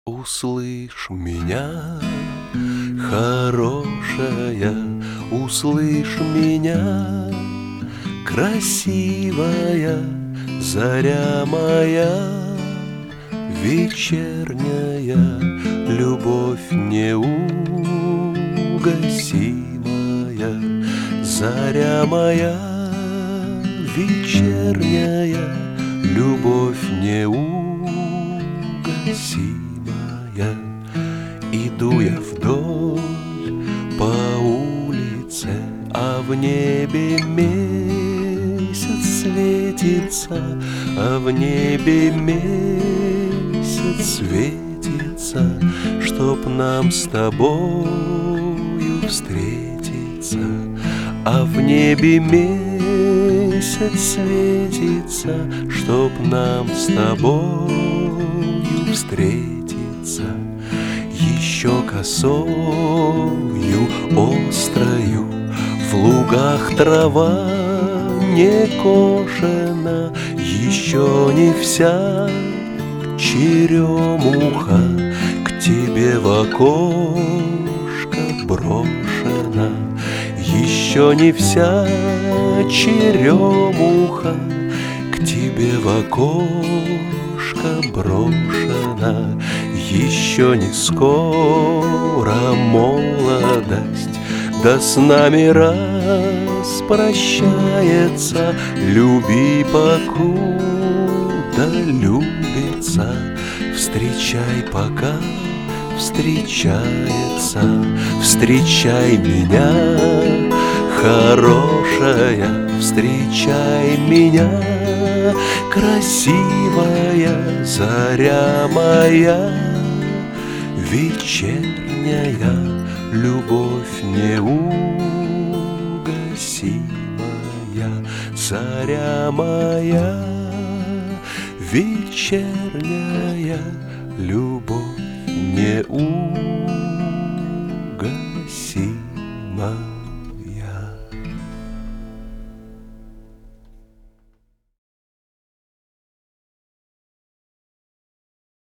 Услышь меня, хорошая, услышь меня, красивая заря моя, вечерняя любовь неугасимая, заря моя, вечерняя любовь неугасимая. Иду я вдоль по улице, а в небе месяц светится, а в небе месяц светится, чтоб нам с тобою встретиться. А в небе месяц светится, чтоб нам с тобою встретиться. Еще косою острою в лугах трава не кошена, еще не вся черемуха к тебе в окошко брошена. Еще не вся черемуха к тебе в окошко брошена. Еще не скоро молодость да с нами распрощается. Люби, покуда любится, встречай, пока встречается. Встречай меня, хорошая, встречай меня, красивая заря моя, вечерняя любовь неугасимая, заря моя, вечерняя любовь неугасимая.